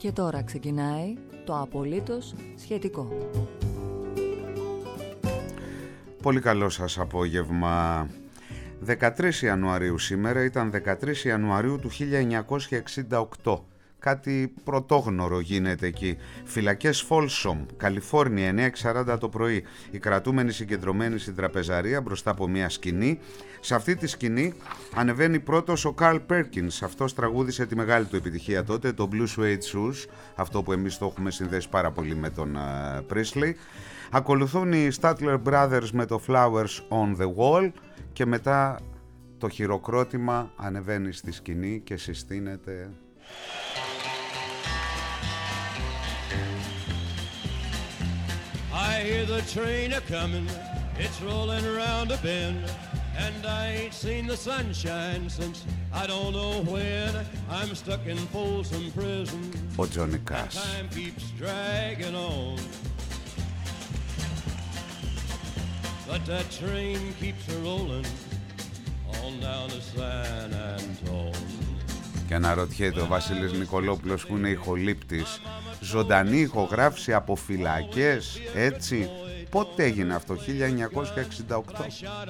Και τώρα ξεκινάει το απολύτως σχετικό. Πολύ καλό σας απόγευμα. 13 Ιανουαρίου σήμερα, ήταν 13 Ιανουαρίου του 1968. Κάτι πρωτόγνωρο γίνεται εκεί. Φυλακές Folsom, Καλιφόρνια, 9:40 το πρωί. Οι κρατούμενοι συγκεντρωμένοι στην τραπεζαρία μπροστά από μια σκηνή. Σε αυτή τη σκηνή ανεβαίνει πρώτος ο Carl Perkins. Αυτός τραγούδισε τη μεγάλη του επιτυχία τότε, το Blue Suede Shoes. Αυτό που εμείς το έχουμε συνδέσει πάρα πολύ με τον Presley. Ακολουθούν οι Statler Brothers με το Flowers on the Wall. Και μετά το χειροκρότημα ανεβαίνει στη σκηνή και συστήνεται. I hear the train a-comin', it's rollin' around a bend, and I ain't seen the sunshine since I don't know when. I'm stuck in Folsom Prison. Ο Τζόνι Κάς. Time keeps dragging on, but that train keeps a-rollin' on down to San Antone. Και αναρωτιέται ο Βασίλης Νικολόπουλος, που είναι ηχολήπτης, ζωντανή ηχογράφηση από φυλακές, έτσι. Πότε έγινε αυτό? 1968.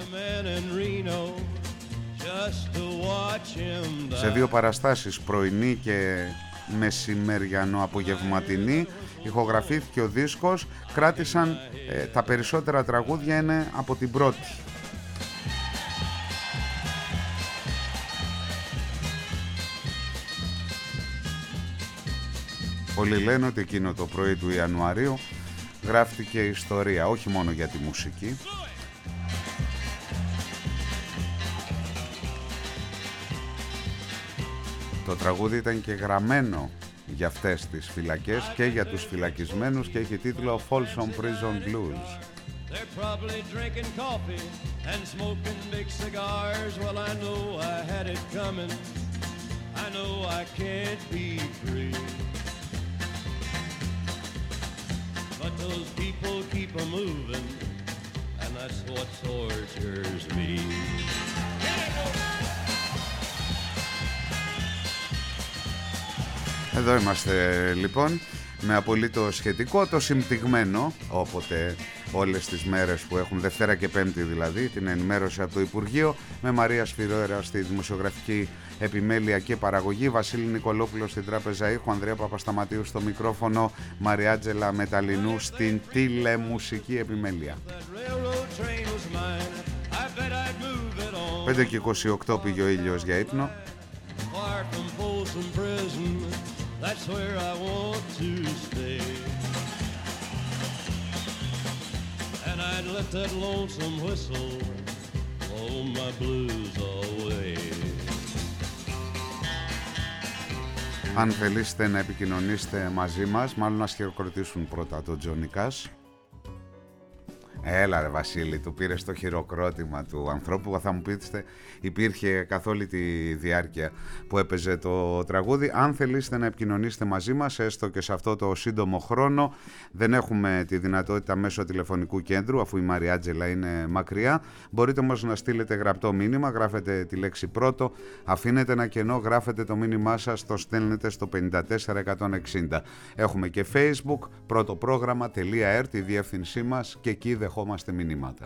Σε δύο παραστάσεις, πρωινή και μεσημεριανό απογευματινή, ηχογραφήθηκε ο δίσκος. Κράτησαν τα περισσότερα τραγούδια είναι από την πρώτη. Πολλοί λένε ότι εκείνο το πρωί του Ιανουαρίου γράφτηκε ιστορία, όχι μόνο για τη μουσική. Το τραγούδι ήταν και γραμμένο για αυτές τις φυλακές και για τους φυλακισμένους και έχει τίτλο Folsom Prison Blues. They're probably drinking coffee and smoking big cigars. Well, I know I had it coming. I know I can't be free. But those people keep a-moving, and that's what tortures me. Εδώ είμαστε λοιπόν με απολύτως σχετικό, το συμπτυγμένο, όποτε όλες τις μέρες που έχουν, Δευτέρα και Πέμπτη δηλαδή, την ενημέρωση από το Υπουργείο, με Μαρία Σφυρόερα στη δημοσιογραφική επιμέλεια και παραγωγή, Βασίλη Νικολόπουλο στην τράπεζα ήχου, Ανδρέα Παπασταματίου στο μικρόφωνο, Μαριάτζελα Μεταλλινού στην τηλεμουσική επιμέλεια. 5 και 28 πήγε ο ήλιος για ύπνο. That's where I want to stay. And I'd let that lonesome whistle blow my blues away. Αν θελήσετε να επικοινωνήσετε μαζί μας, μάλλον να χειροκροτήσουν πρώτα τον Τζόνι Κάς. Έλα ρε Βασίλη, του πήρε το χειροκρότημα του ανθρώπου. Θα μου πείτε, υπήρχε καθ' όλη τη διάρκεια που έπαιζε το τραγούδι. Αν θελήσετε να επικοινωνήσετε μαζί μας, έστω και σε αυτό το σύντομο χρόνο, δεν έχουμε τη δυνατότητα μέσω τηλεφωνικού κέντρου, αφού η Μαριάτζελα είναι μακριά. Μπορείτε όμως να στείλετε γραπτό μήνυμα, γράφετε τη λέξη πρώτο, αφήνετε ένα κενό, γράφετε το μήνυμά σας, το στέλνετε στο 54160. Έχουμε και Facebook, πρώτο πρόγραμμα.r, τη διεύθυνσή μας, και εκεί δεχόμαστε μηνύματα.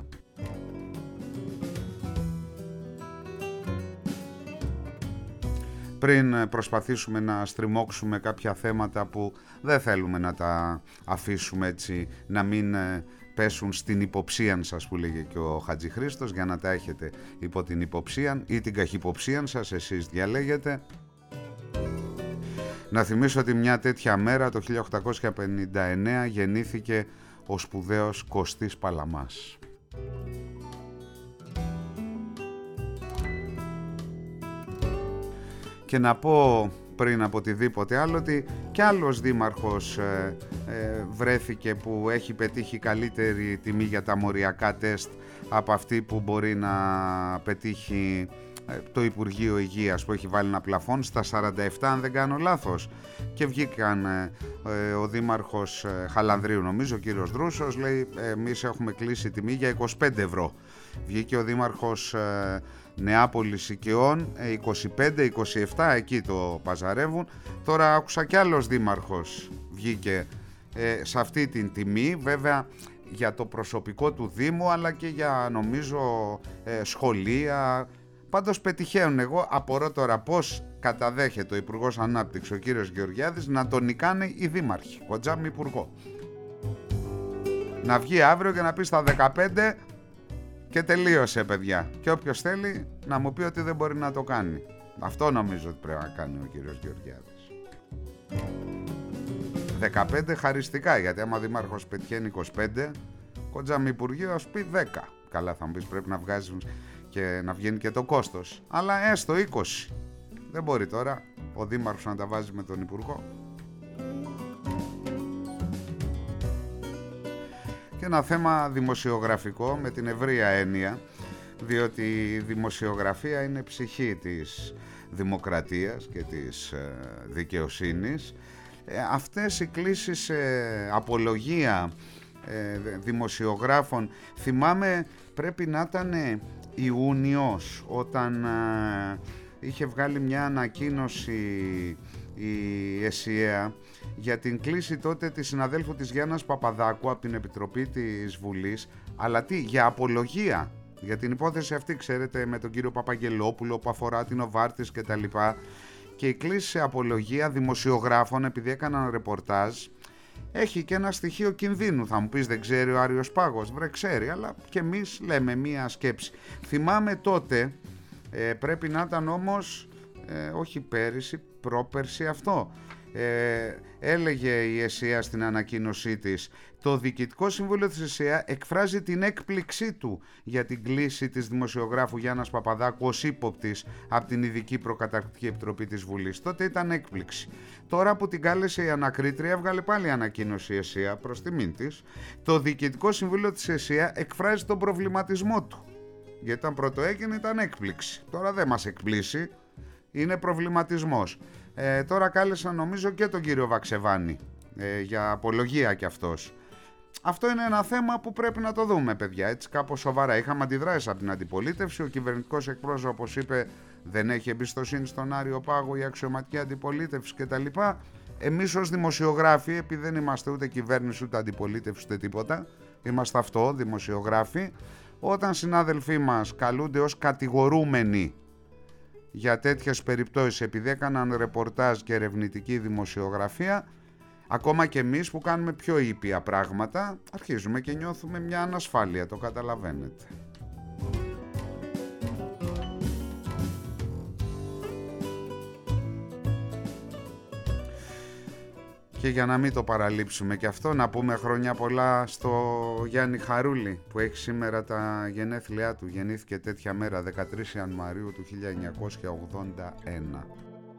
Πριν προσπαθήσουμε να στριμώξουμε κάποια θέματα που δεν θέλουμε να τα αφήσουμε έτσι, να μην πέσουν στην υποψίαν σας, που λέγε και ο Χατζηχρήστος, για να τα έχετε υπό την υποψίαν ή την καχυποψίαν σας, εσείς διαλέγετε. Να θυμίσω ότι μια τέτοια μέρα, το 1859, γεννήθηκε ο σπουδαίος Κωστής Παλαμάς. Και να πω πριν από οτιδήποτε άλλο ότι κι άλλος δήμαρχος βρέθηκε που έχει πετύχει καλύτερη τιμή για τα μοριακά τεστ από αυτή που μπορεί να πετύχει το Υπουργείο Υγείας που έχει βάλει ένα πλαφόν στα 47 αν δεν κάνω λάθος, και βγήκαν ο Δήμαρχος Χαλανδρίου, νομίζω ο κύριος Δρούσος, λέει εμείς έχουμε κλείσει τιμή για 25 ευρώ. Βγήκε ο Δήμαρχος Νεάπολης Οικειών 25-27, εκεί το παζαρεύουν. Τώρα άκουσα κι άλλος δήμαρχος βγήκε σε αυτή την τιμή, βέβαια για το προσωπικό του Δήμου, αλλά και για νομίζω σχολεία. Πάντως πετυχαίνουν. Εγώ απορώ τώρα πώς καταδέχεται ο Υπουργός Ανάπτυξης ο κύριος Γεωργιάδης να τον νικάνε οι δήμαρχοι, ο τζάμι υπουργό. Να βγει αύριο και να πει στα 15 και τελείωσε, παιδιά. Και όποιος θέλει να μου πει ότι δεν μπορεί να το κάνει. Αυτό νομίζω ότι πρέπει να κάνει ο κύριος Γεωργιάδης. 15 χαριστικά, γιατί άμα δήμαρχος πετυχαίνει 25, ο τζάμι υπουργείο ας πει 10. Καλά, θα μου πεις πρέπει να βγάζουν και να βγαίνει και το κόστος. Αλλά έστω 20. Δεν μπορεί τώρα ο δήμαρχος να τα βάζει με τον υπουργό. Και ένα θέμα δημοσιογραφικό με την ευρεία έννοια, διότι η δημοσιογραφία είναι ψυχή της δημοκρατίας και της δικαιοσύνης. Αυτές οι κλήσεις σε απολογία δημοσιογράφων, θυμάμαι πρέπει να ήταν Ιούνιος, όταν είχε βγάλει μια ανακοίνωση η ΕΣΥΑ για την κλήση τότε της συναδέλφου της Γιάννας Παπαδάκου από την Επιτροπή της Βουλής, αλλά τι, για απολογία για την υπόθεση αυτή, ξέρετε, με τον κύριο Παπαγγελόπουλο που αφορά την Οβάρτης και τα λοιπά, και η κλήση σε απολογία δημοσιογράφων επειδή έκαναν ρεπορτάζ έχει και ένα στοιχείο κινδύνου. Θα μου πεις δεν ξέρει ο Άριος Πάγος, βρε ξέρει, αλλά και εμείς λέμε μία σκέψη. Θυμάμαι τότε, πρέπει να ήταν όμως όχι πέρυσι, πρόπερσι αυτό, έλεγε η ΕΣΥΑ στην ανακοίνωσή της, το Διοικητικό Συμβούλιο της ΕΣΥΑ εκφράζει την έκπληξή του για την κλήση της δημοσιογράφου Γιάννας Παπαδάκου ως ύποπτης από την Ειδική Προκαταρκτική Επιτροπή της Βουλής. Τότε ήταν έκπληξη. Τώρα που την κάλεσε η ανακρίτρια, έβγαλε πάλι ανακοίνωση η ΕΣΥΑ προς τιμήν της. Το Διοικητικό Συμβούλιο της ΕΣΥΑ εκφράζει τον προβληματισμό του. Γιατί όταν πρώτο έγινε ήταν έκπληξη. Τώρα δεν μας εκπλήσει, είναι προβληματισμός. Τώρα κάλεσαν νομίζω και τον κύριο Βαξεβάνη για απολογία κι αυτός. Αυτό είναι ένα θέμα που πρέπει να το δούμε, παιδιά, έτσι κάπως σοβαρά. Είχαμε αντιδράσει από την αντιπολίτευση, ο κυβερνητικός εκπρόσωπος είπε δεν έχει εμπιστοσύνη στον Άριο Πάγο η αξιωματική αντιπολίτευση κτλ. Εμείς ως δημοσιογράφοι, επειδή δεν είμαστε ούτε κυβέρνηση ούτε αντιπολίτευση ούτε τίποτα, είμαστε αυτό, δημοσιογράφοι, όταν συνάδελφοί μας καλούνται ως κατηγορούμενοι για τέτοιες περιπτώσεις επειδή έκαναν ρεπορτάζ και ερευνητική δημοσιογραφία, ακόμα και εμείς που κάνουμε πιο ήπια πράγματα, αρχίζουμε και νιώθουμε μια ανασφάλεια, το καταλαβαίνετε. Και για να μην το παραλείψουμε και αυτό, να πούμε χρόνια πολλά στο Γιάννη Χαρούλη που έχει σήμερα τα γενέθλιά του. Γεννήθηκε τέτοια μέρα, 13 Ιανουαρίου του 1981.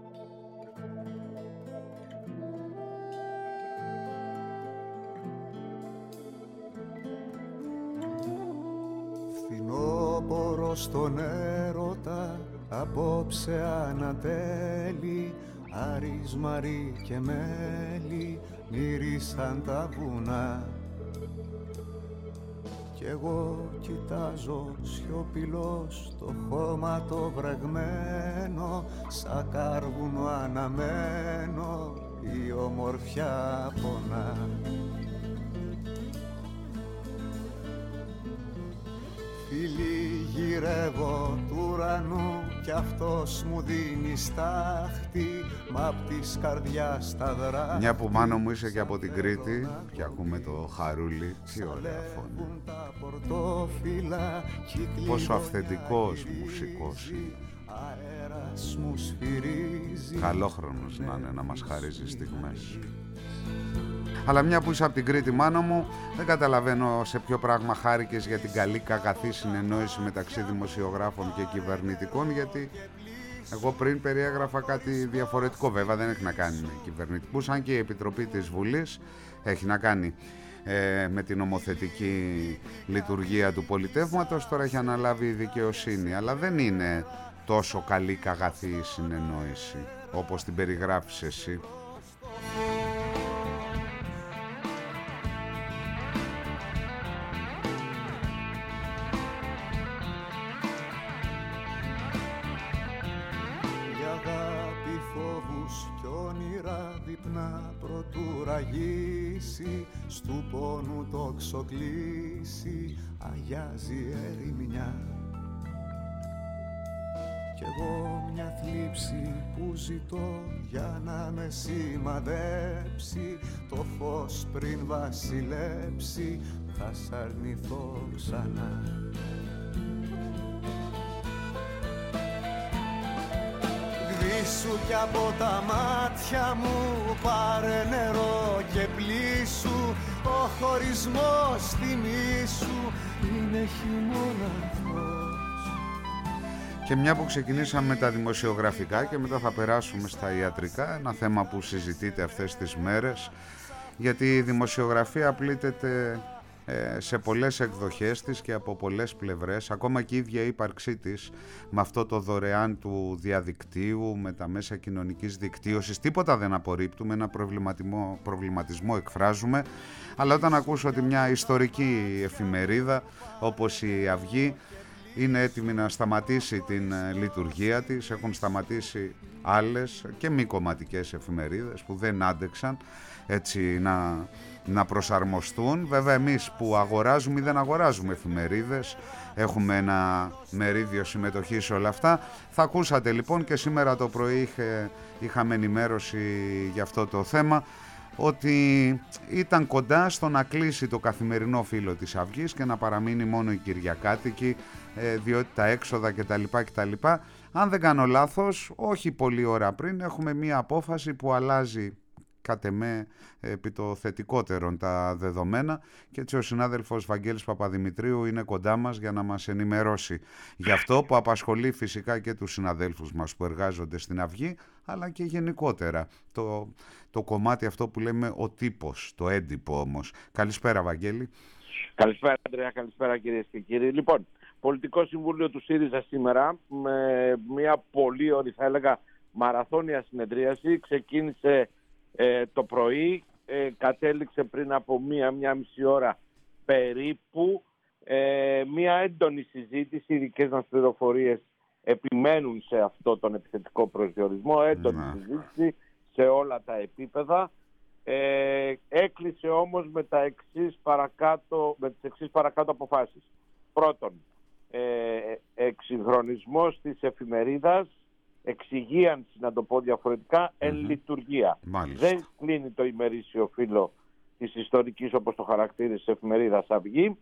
Φθινόπωρο στον έρωτα, απόψε ανατέλει, Άρης, Μαρή και μέλι μύρισαν τα βουνά. Κι εγώ κοιτάζω σιωπηλός το χώμα το βρεγμένο, σαν κάρβουνο αναμένο η ομορφιά πονά. Φίλοι γυρεύω του ουρανού κι αυτός μου δίνει στάχτη, μα απ' της καρδιάς τα δράχτη. Μια που μάνο μου είσαι και από την Κρήτη και ακούμε το Χαρούλη, τι ωραία φωνή. Πόσο αυθεντικός μουσικός είναι. Καλόχρονος να είναι, να μας χαρίζει στιγμές. Αλλά μια που είσαι από την Κρήτη, μάνο μου, δεν καταλαβαίνω σε ποιο πράγμα χάρηκες για την καλή κακαθή συνεννόηση μεταξύ δημοσιογράφων και κυβερνητικών, γιατί εγώ πριν περιέγραφα κάτι διαφορετικό. Βέβαια δεν έχει να κάνει με κυβερνητικούς, αν και η Επιτροπή της Βουλής έχει να κάνει με την νομοθετική λειτουργία του πολιτεύματος, τώρα έχει αναλάβει η δικαιοσύνη, αλλά δεν είναι τόσο καλή και αγαθή συνεννόηση όπως την περιγράφεις εσύ. Προτού ραγίσει, στου πόνου το ξοκλήσει, αγιάζει ερημιά. Κι εγώ μια θλίψη που ζητώ για να με σημαδέψει, το φως πριν βασιλέψει, θα σ' αρνηθώ ξανά. Σβήσου κι από τα μάτια μου, πάρε νερό και πλήσου, ο χωρισμός θυμήσου είναι χειμώνας. Και μια που ξεκινήσαμε με τα δημοσιογραφικά και μετά θα περάσουμε στα ιατρικά, ένα θέμα που συζητείται αυτές τις μέρες, γιατί η δημοσιογραφία πλήττεται σε πολλές εκδοχές της και από πολλές πλευρές, ακόμα και η ίδια η ύπαρξή της με αυτό το δωρεάν του διαδικτύου, με τα μέσα κοινωνικής δικτύωσης, τίποτα δεν απορρίπτουμε, ένα προβληματισμό εκφράζουμε, αλλά όταν ακούσω ότι μια ιστορική εφημερίδα όπως η Αυγή είναι έτοιμη να σταματήσει την λειτουργία της, έχουν σταματήσει άλλες και μη κομματικές εφημερίδες που δεν άντεξαν έτσι να προσαρμοστούν. Βέβαια εμείς που αγοράζουμε ή δεν αγοράζουμε εφημερίδες έχουμε ένα μερίδιο συμμετοχή σε όλα αυτά. Θα ακούσατε λοιπόν και σήμερα το πρωί είχαμε ενημέρωση για αυτό το θέμα, ότι ήταν κοντά στο να κλείσει το καθημερινό φύλλο της Αυγής και να παραμείνει μόνο η Κυριακάτικη, διότι τα έξοδα κτλ. Αν δεν κάνω λάθος, όχι πολλή ώρα πριν έχουμε μία απόφαση που αλλάζει κατ' εμέ επί το θετικότερον τα δεδομένα, και έτσι ο συνάδελφος Βαγγέλης Παπαδημητρίου είναι κοντά μας για να μας ενημερώσει για αυτό που απασχολεί φυσικά και τους συναδέλφους μας που εργάζονται στην Αυγή, αλλά και γενικότερα το κομμάτι αυτό που λέμε ο τύπος, το έντυπο όμως. Καλησπέρα Βαγγέλη. Καλησπέρα Ανδρέα, καλησπέρα κυρίες και κύριοι. Λοιπόν, Πολιτικό Συμβούλιο του ΣΥΡΙΖΑ σήμερα με μια πολύ ωραία, θα έλεγα, μαραθώνια συνεδρίαση. Ξεκίνησε το πρωί, κατέληξε πριν από μία μισή ώρα περίπου, μία έντονη συζήτηση. Οι δικές μας πληροφορίες επιμένουν σε αυτό τον επιθετικό προσδιορισμό, έντονη συζήτηση σε όλα τα επίπεδα. Έκλεισε όμως με τις εξής παρακάτω αποφάσεις. Πρώτον, εξυγχρονισμός της εφημερίδας, εξυγίανση, να το πω διαφορετικά, εν λειτουργία. Μάλιστα. Δεν κλείνει το ημερήσιο φύλλο της ιστορικής, όπως το χαρακτήρισε, εφημερίδας Αυγή.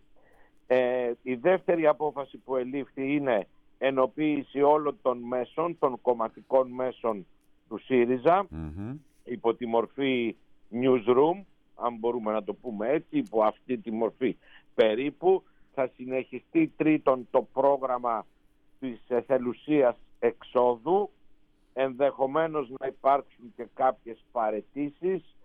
Η δεύτερη απόφαση που ελήφθη είναι ενοποίηση όλων των μέσων, των κομματικών μέσων του ΣΥΡΙΖΑ, υπό τη μορφή newsroom, αν μπορούμε να το πούμε έτσι, υπό αυτή τη μορφή περίπου. Θα συνεχιστεί τρίτον το πρόγραμμα της εθελουσίας εξόδου, ενδεχομένως να υπάρξουν και κάποιες παραιτήσεις.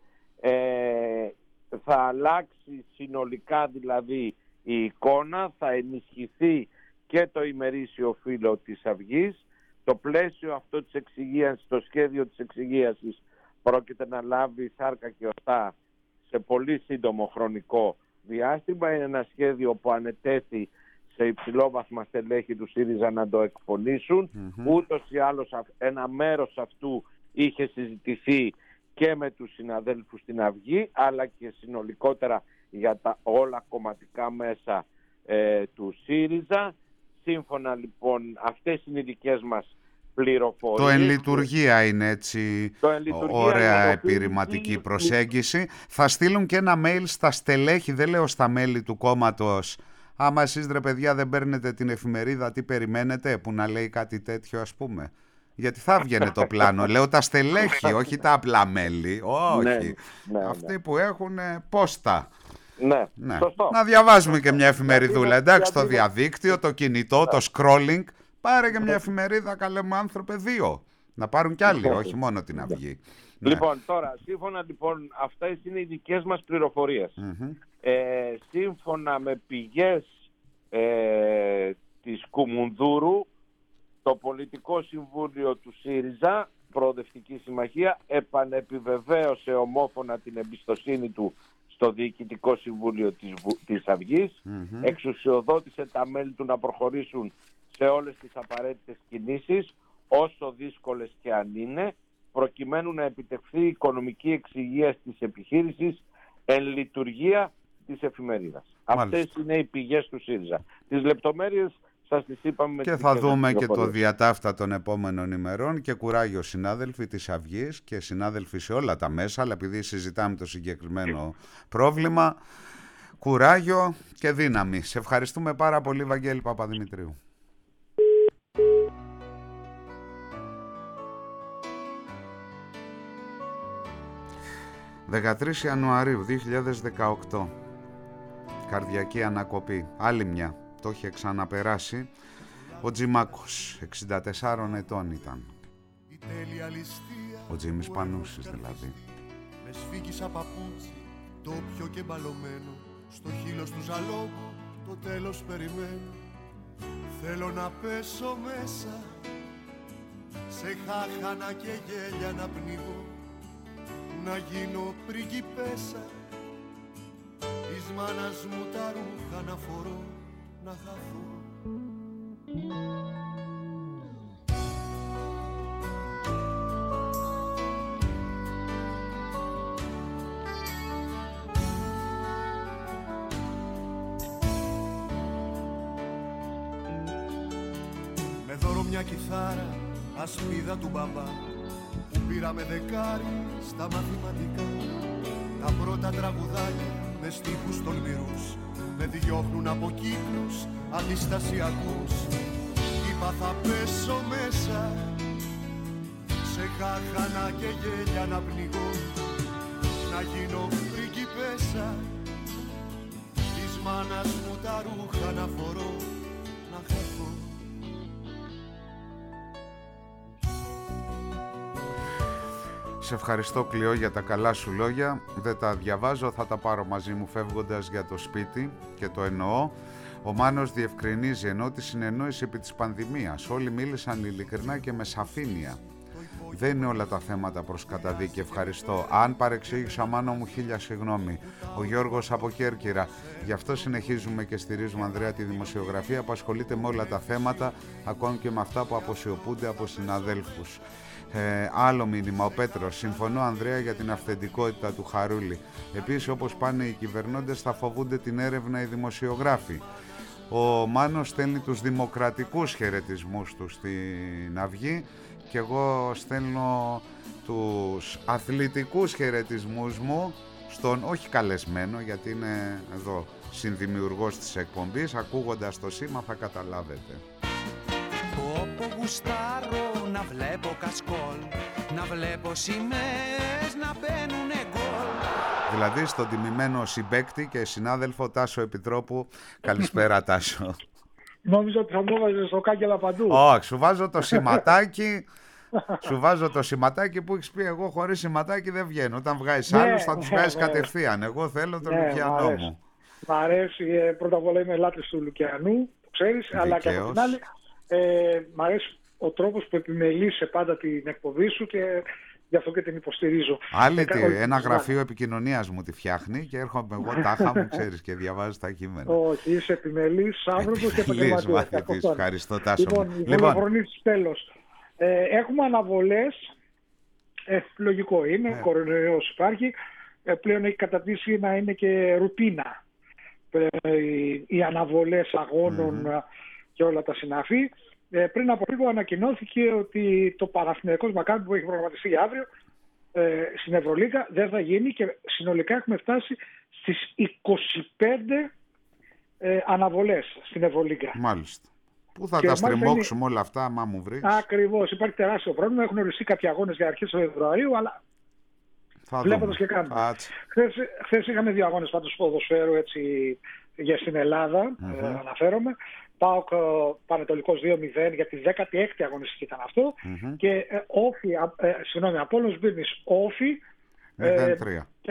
Θα αλλάξει συνολικά δηλαδή η εικόνα, θα ενισχυθεί και το ημερήσιο φύλλο της Αυγής. Το πλαίσιο αυτό της εξυγίανσης, το σχέδιο της εξυγίανσης πρόκειται να λάβει σάρκα και οστά σε πολύ σύντομο χρονικό διάστημα. Είναι ένα σχέδιο που ανετέθη σε υψηλόβαθμα στελέχη του ΣΥΡΙΖΑ να το εκπονήσουν. Ούτως ή άλλως ένα μέρος αυτού είχε συζητηθεί και με τους συναδέλφους στην Αυγή, αλλά και συνολικότερα για τα όλα κομματικά μέσα του ΣΥΡΙΖΑ. Σύμφωνα λοιπόν, αυτές είναι οι δικές μας πληροφορίες. Το εν λειτουργία είναι έτσι ωραία επιρρηματική προσέγγιση. Θα στείλουν και ένα mail στα στελέχη, δεν λέω στα μέλη του κόμματος. Άμα εσείς ρε παιδιά δεν παίρνετε την εφημερίδα, τι περιμένετε, που να λέει κάτι τέτοιο ας πούμε. Γιατί θα βγαίνει το πλάνο. Λέω τα στελέχη, όχι τα απλά μέλη. Όχι. Αυτοί που έχουν πόστα. Ναι. Σωστό. Να διαβάζουμε και μια εφημεριδούλα. Εντάξει, το διαδίκτυο, το κινητό, το scrolling. Πάρε και μια εφημερίδα, καλέ μου άνθρωπε, 2. Να πάρουν κι άλλοι, όχι μόνο την Αυγή. Λοιπόν, τώρα, σύμφωνα λοιπόν, αυτές είναι οι δικές μας πληροφορίες. Σύμφωνα με πηγές της Κουμουνδούρου, Το Πολιτικό Συμβούλιο του ΣΥΡΙΖΑ, Προοδευτική Συμμαχία, επανεπιβεβαίωσε ομόφωνα την εμπιστοσύνη του στο Διοικητικό Συμβούλιο της Αυγής, εξουσιοδότησε τα μέλη του να προχωρήσουν σε όλες τις απαραίτητες κινήσεις, όσο δύσκολες και αν είναι, προκειμένου να επιτευχθεί η οικονομική εξυγίαση της επιχείρησης εν λειτουργία της εφημερίδας. Αυτές είναι οι πηγές του ΣΥΡΙΖΑ. Τις λεπτομέρειες σας τις είπαμε. Και θα δούμε και το διατάφτα των επόμενων ημερών. Και κουράγιο συνάδελφοι της Αυγής και συνάδελφοι σε όλα τα μέσα, αλλά επειδή συζητάμε το συγκεκριμένο πρόβλημα, κουράγιο και δύναμη. Σε ευχαριστούμε πάρα πολύ, Βαγγέλη Παπαδημητρίου. «13 Ιανουαρίου 2018, καρδιακή ανακοπή, άλλη μια, το είχε ξαναπεράσει, ο Τζιμάκος, 64 ετών ήταν, ο Τζίμης Πανούσης δηλαδή. Με σφίγγισα παπούτσι, τόπιο και μπαλωμένο, στο χείλος του ζαλόγου το τέλος περιμένω. Θέλω να πέσω μέσα, σε χάχανα και γέλια να πνιγώ, να γίνω πριγκιπέσα, της μάνας μου τα ρούχα να φορώ, να χαθώ. Με δώρο μια κιθάρα, ασπίδα του μπαμπά, που πήραμε δεκάρι στα μαθηματικά. Τα πρώτα τραγουδάκια με στίχους τολμηρούς με διώχνουν από κύκλους αντιστασιακούς. Είπα θα πέσω μέσα, σε χάχανα και γέλια να πνιγώ, να γίνω πριγκιπέσα, της μάνας μου τα ρούχα να φορώ, να χαθώ. Σε ευχαριστώ, Κλειό, για τα καλά σου λόγια. Δεν τα διαβάζω, θα τα πάρω μαζί μου φεύγοντας για το σπίτι και το εννοώ. Ο Μάνος διευκρινίζει, ενώ τη συνεννόηση επί της πανδημίας όλοι μίλησαν ειλικρινά και με σαφήνεια. Δεν είναι όλα τα θέματα προς καταδίκη, ευχαριστώ. Αν παρεξήγησα, Μάνο μου, 1000 συγγνώμη. Ο Γιώργος από Κέρκυρα. Γι' αυτό συνεχίζουμε και στηρίζουμε, Ανδρέα, τη δημοσιογραφία που ασχολείται με όλα τα θέματα, ακόμη και με αυτά που αποσιωπούνται από συναδέλφους. Άλλο μήνυμα, ο Πέτρος. Συμφωνώ, Ανδρέα, για την αυθεντικότητα του Χαρούλη. Επίσης, όπως πάνε οι κυβερνώντες, θα φοβούνται την έρευνα οι δημοσιογράφοι. Ο Μάνος στέλνει τους δημοκρατικούς χαιρετισμούς του στην Αυγή και εγώ στέλνω τους αθλητικούς χαιρετισμούς μου στον όχι καλεσμένο, γιατί είναι εδώ συνδημιουργός της εκπομπής. Ακούγοντας το σήμα θα καταλάβετε. Όπου γουστάρω να βλέπω κασκόλ, να βλέπω σημαίες να μπαίνουνε γκολ. Δηλαδή στον τιμημένο συμπαίκτη και συνάδελφο Τάσο Επιτρόπου. Καλησπέρα, Τάσο. Νόμιζα ότι θα μου έβαζε στο κάγκελα παντού. Όχι, σου βάζω το σηματάκι. Σου βάζω το σηματάκι που έχεις πει, εγώ χωρίς σηματάκι δεν βγαίνω. Όταν βγάζεις άλλους θα τους βγάζεις κατευθείαν. Εγώ θέλω τον Λουκιανό μου. Μ' αρέσει, πρώτα απ' όλα είμαι λάτρης του Λουκιανού, το ξέρεις, αλλά και από την άλλη μ' αρέσει ο τρόπος που επιμελείσαι πάντα την εκπομπή σου και γι' αυτό και την υποστηρίζω. Άλλη ένα γραφείο επικοινωνίας μου τη φτιάχνει και έρχομαι εγώ τάχα μου, ξέρεις, και διαβάζω τα κείμενα. Όχι, είσαι επιμελής άνθρωπος και επαγγελματίας. Ευχαριστώ, Τάσο. Λοιπόν, τέλος. Έχουμε αναβολές, λογικό είναι, κορονοϊός υπάρχει, πλέον έχει κατατήσει να είναι και ρουτίνα οι αναβολές αγώνων και όλα τα συναφή. Πριν από λίγο ανακοινώθηκε ότι το Παναθηναϊκός Μακάμπι που έχει προγραμματιστεί για αύριο στην Ευρωλίγα δεν θα γίνει και συνολικά έχουμε φτάσει στις 25 αναβολές στην Ευρωλίγα. Μάλιστα. Πού θα τα στριμώξουμε όλα αυτά, άμα μου βρεις? Ακριβώς. Υπάρχει τεράστιο πρόβλημα. Έχουν οριστεί κάποιοι αγώνες για αρχές του Φεβρουαρίου, αλλά βλέποντας και κάνουμε. Χθες είχαμε 2 αγώνες πάντως ποδοσφαίρου έτσι, για στην Ελλάδα, αναφέρομαι. ΠΑΟΚ Πανετολικός 2-0 για τη 16η αγωνιστική ήταν αυτό. Και Όφι, Απόλλωνας Μπύρνης Όφι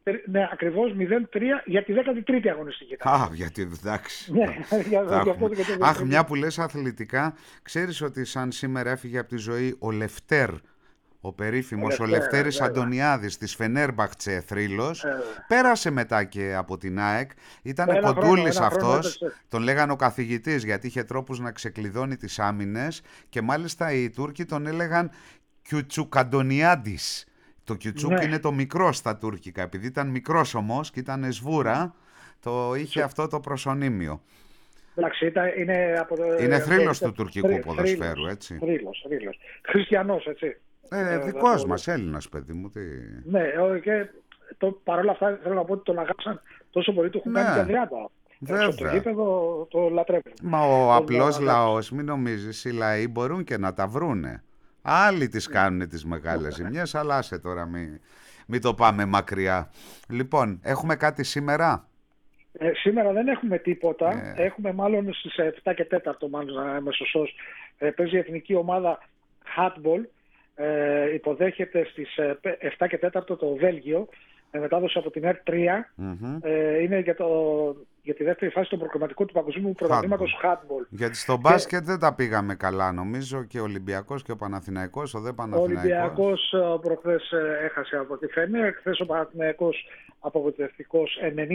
Ναι, ακριβώς 0-3 για τη 13η αγωνιστική. Γιατί εντάξει. Αχ, μια που λες αθλητικά, ξέρεις ότι σαν σήμερα έφυγε από τη ζωή ο Λευτέρ, ο περίφημος ο Λευτέρης Αντωνιάδης της Φενέρμπαχτσε θρύλος, πέρασε μετά και από την ΑΕΚ, ήταν κοντούλης αυτός, τον λέγανε ο καθηγητής γιατί είχε τρόπους να ξεκλειδώνει τις άμυνες και μάλιστα οι Τούρκοι τον έλεγαν Κιουτσουκαντονιάντης. Το Κιουτσούκ είναι το μικρό στα τουρκικά, επειδή ήταν μικρός όμως και ήταν σβούρα, το είχε αυτό το προσωνύμιο. Εντάξει, είναι θρύλος του τουρκικού ποδοσφαίρου, έτσι. Θρύλος. Χριστιανός, έτσι. Δικός μας, Έλληνας, παιδί μου. Ναι, και παρόλα αυτά θέλω να πω ότι τον αγάπησαν τόσο πολύ, του έχουν κάνει και αδριάτα. Βέβαια. Στο γήπεδο το λατρεύουν. Μα ο απλός λαός, μην νομίζεις, οι λαοί μπορούν και να τα βρούνε. Άλλοι τις κάνουν τις μεγάλες ζημιές, αλλά άσε τώρα μην το πάμε μακριά. Λοιπόν, έχουμε κάτι σήμερα? Σήμερα δεν έχουμε τίποτα. Έχουμε μάλλον στις 7 και 4, μάλλον να είμαι σωστός. Παίζει η εθνική ομάδα handball. Υποδέχεται στις 7 και 4 το Βέλγιο. Μετάδοση από την ΕΡΤ 3. Είναι για τη δεύτερη φάση των προκριματικών του παγκοσμίου πρωταθλήματος handball. Γιατί στο μπάσκετ δεν τα πήγαμε καλά, νομίζω, και ο Ολυμπιακός και ο Παναθηναϊκός. Ο Ολυμπιακός προχθές έχασε από τη Φενέρ, χθες ο Παναθηναϊκός απογοητευτικός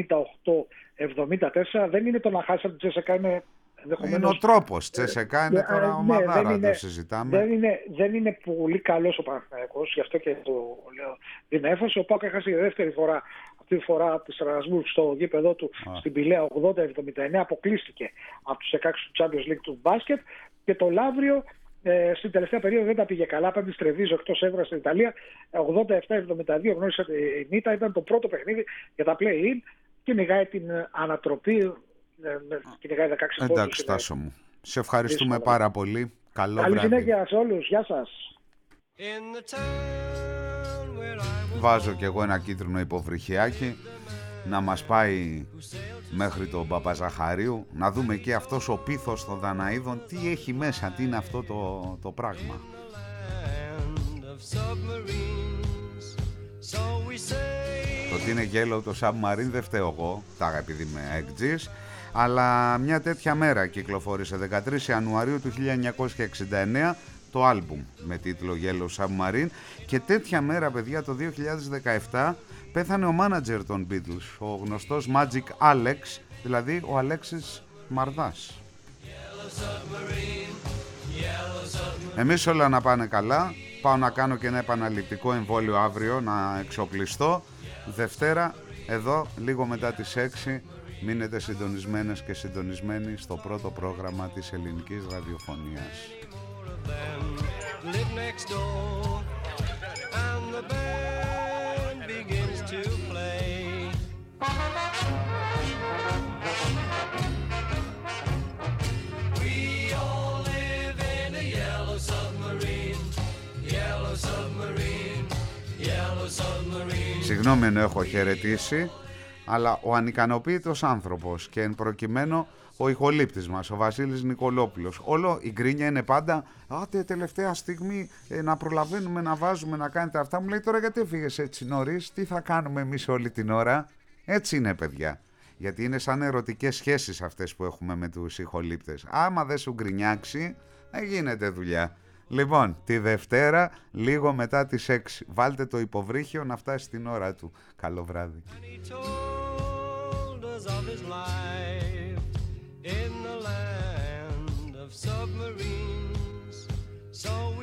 98-74. Δεν είναι το να χάσει από την Τσέσσεκα, είναι ο τρόπος. Τσέσσεκα είναι τώρα ομαδάρα, το συζητάμε. Δεν είναι πολύ καλός ο Παναθηναϊκός, γι' αυτό και το λέω την έμφαση. Ο ΠΑΟΚ έχασε για δεύτερη φορά, αυτή τη φορά από τη Στρασβούργκ στο γήπεδό του στην Πηλαία 80-79, αποκλείστηκε από τους 16 του Champions League του μπάσκετ, και το Λαύριο στην τελευταία περίοδο δεν τα πήγε καλά. Πέμπτη Στρεβίζο εκτός έδρας στην Ιταλία, 87-72 γνώρισε η Νίτα, ήταν το πρώτο παιχνίδι για τα play-in, κυνηγάει την ανατροπή. Εντάξει, Τάσο μου. Σε ευχαριστούμε πάρα πολύ. Καλό βράδυ. Καλή συνέχεια σε όλους. Γεια σας. Βάζω κι εγώ ένα κίτρινο υποβρυχιάκι να μας πάει μέχρι τον Παπαζαχαρίου, να δούμε και αυτός ο πίθος των Δαναίδων τι έχει μέσα, τι είναι αυτό το πράγμα. Το ότι είναι γέλο το Submarine δεν φταίω εγώ, τάγα επειδή είμαι εκτζής, αλλά μια τέτοια μέρα κυκλοφόρησε 13 Ιανουαρίου του 1969 το άλμπουμ με τίτλο Yellow Submarine, και τέτοια μέρα, παιδιά, το 2017 πέθανε ο μάνατζερ των Beatles, ο γνωστός Magic Alex, δηλαδή ο Αλέξης Μαρδάς. Εμείς όλα να πάνε καλά. Πάω να κάνω και ένα επαναληπτικό εμβόλιο αύριο, να εξοπλιστώ. Δευτέρα εδώ λίγο μετά τις 6 μείνετε συντονισμένες και συντονισμένοι στο πρώτο πρόγραμμα της ελληνικής ραδιοφωνίας. Συγγνώμη αν έχω χαιρετήσει, αλλά ο ανικανοποίητος άνθρωπος και εν προκειμένου ο ηχολήπτης μας, ο Βασίλης Νικολόπουλος, όλο η γκρίνια είναι πάντα τελευταία στιγμή να προλαβαίνουμε να βάζουμε, να κάνετε αυτά. Μου λέει τώρα γιατί έφυγες έτσι νωρίς, τι θα κάνουμε εμείς όλη την ώρα. Έτσι είναι, παιδιά, γιατί είναι σαν ερωτικές σχέσεις αυτές που έχουμε με τους ηχολήπτες. Άμα δεν σου γκρινιάξει γίνεται δουλειά. Λοιπόν, τη Δευτέρα, λίγο μετά τις 6, βάλτε το υποβρύχιο να φτάσει στην ώρα του. Καλό βράδυ. In the land of submarines, so